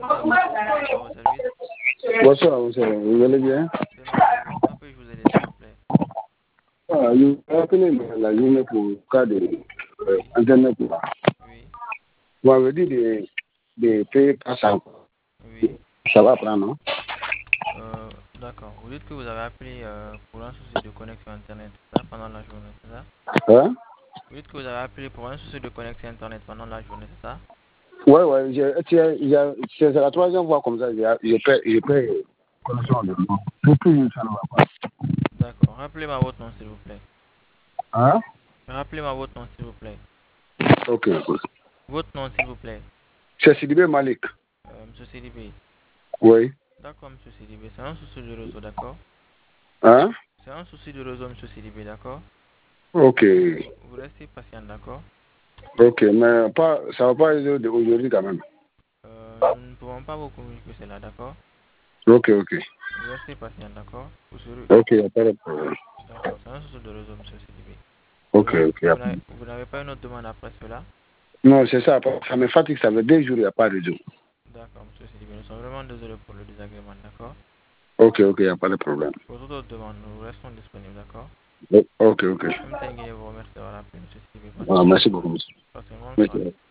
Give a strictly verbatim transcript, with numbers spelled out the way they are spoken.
Ah, bonsoir, bonsoir au service. Bonsoir, bonsoir. Vous allez bien? De même, ça va. Comment puis-je vous aider, s'il vous plaît? Ah, je vous appelé la journée pour le cas de euh, Oui, Internet. Là. oui, Vous m'avez dit de, de payer par ça. oui. Ça va prendre, non? Euh, d'accord. Vous dites que vous avez appelé euh, pour un souci de connexion Internet, c'est ça, pendant la journée, c'est ça? Hein? Vous dites que vous avez appelé pour un souci de connexion Internet pendant la journée, c'est ça? Ouais, ouais. je- tu- je- C'est la troisième fois comme ça. Je, je paie, je paie connexion de nom. Tout toujours, ça ne va pas. D'accord. Rappelez-moi votre nom, s'il vous plaît. Hein? Rappelez-moi votre nom, s'il vous plaît. Ok, ok. Votre nom, s'il vous plaît. C'est Sidibé Malik. Euh, Monsieur Sidibé. Oui. D'accord, Monsieur Sidibé. C'est un souci de réseau, d'accord? Hein? C'est un souci de réseau, Monsieur Sidibé, d'accord? Ok. Vous, vous restez patient, d'accord? Ok, mais pas, ça va pas être aujourd'hui quand même. Euh, nous ne pouvons pas vous communiquer cela, d'accord? Ok, ok. Vous restez patient, d'accord? Vous serez... Ok, il n'y a pas de problème. D'accord, c'est un souci de réseau, Monsieur Sidibé. Vous Ok, n'avez ok. Y a vous pas n'avez- vous n'avez pas une autre demande après cela? Non, c'est ça. Ça me fatigue. Ça fait deux jours, il n'y a pas de jour. D'accord, Monsieur Sidibé. Nous sommes vraiment désolés pour le désagrément, d'accord? Ok, ok, il n'y a pas de problème. Pour toute autre demande, nous restons disponibles, d'accord? Ok, ok. Même Tengue vous remercie d'avoir appelé, Monsieur Sidibé. Passez Ah, une bonne merci soirée. beaucoup, monsieur. Passez une bonne soirée. Merci.